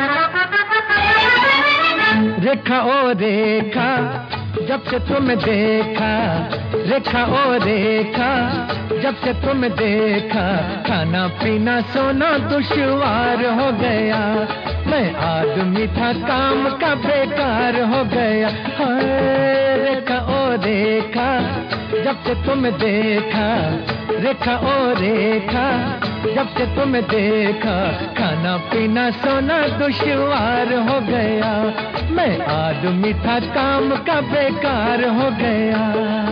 रेखा ओ रेखा, जब से तुम्हें देखा, रेखा ओ रेखा, जब से तुम्हें देखा, खाना पीना सोना दुश्वार हो गया। मैं आदमी था काम का बेकार हो गया। हाय रेखा ओ रेखा, जब से तुम्हें देखा, रेखा ओ रेखा, जब से तुम्हें देखा, खाना पीना सोना दुश्वार हो गया। मैं आदमी था काम का बेकार हो गया।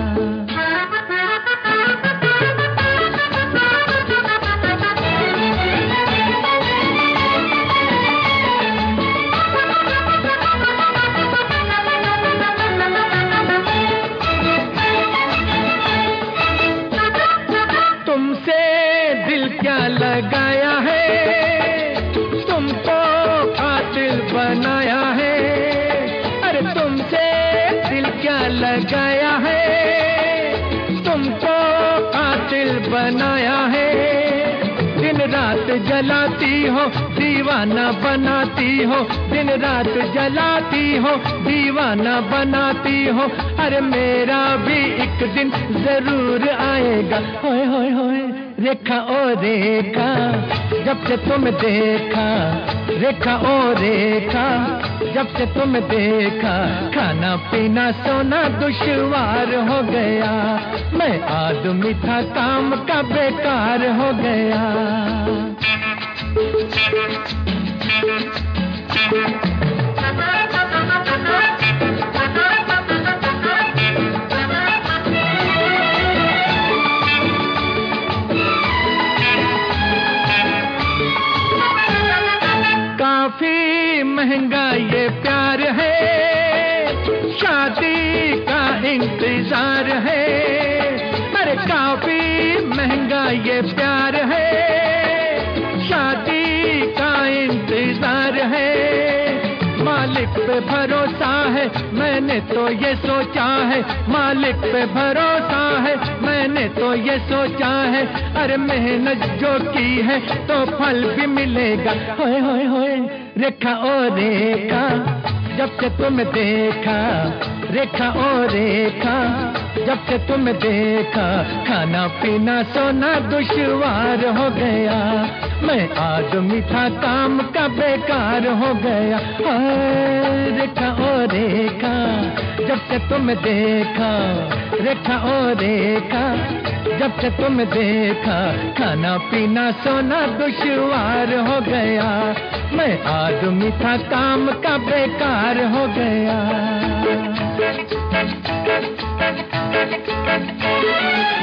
तुमसे दिल क्या लगाया है, तुमको कातिल बनाया है। अरे तुमसे दिल क्या लगाया है, तुमको कातिल बनाया है। दिन रात जलाती हो, दीवाना बनाती हो, दिन रात जलाती हो, दीवाना बनाती हो। अरे मेरा भी एक दिन जरूर आएगा। होए होए होए रेखा ओ रेखा, जब से तुम देखा, रेखा ओ रेखा, जब से तुम देखा, खाना पीना सोना दुश्वार हो गया। मैं आदमी था काम का बेकार हो गया। काफी महंगा ये प्यार है, शादी का इंतजार है। अरे काफी महंगा ये प्यार है, शादी का इंतजार है। मालिक पे भरोसा है, मैंने तो ये सोचा है, मालिक पे भरोसा है, मैंने तो ये सोचा है। अरे मेहनत जो की है तो फल भी मिलेगा। होए होए होए रेखा ओ रेखा, जब से तुम देखा, रेखा ओ रेखा, जब से तुम देखा, खाना पीना सोना दुश्वार हो गया। मैं आदमी था काम का बेकार हो गया। हाय रेखा ओ रेखा, जब से तुम देखा, रेखा ओ रेखा, जब से तुम देखा, खाना पीना सोना दुश्वार हो गया। मैं आदमी था काम का बेकार हो गया।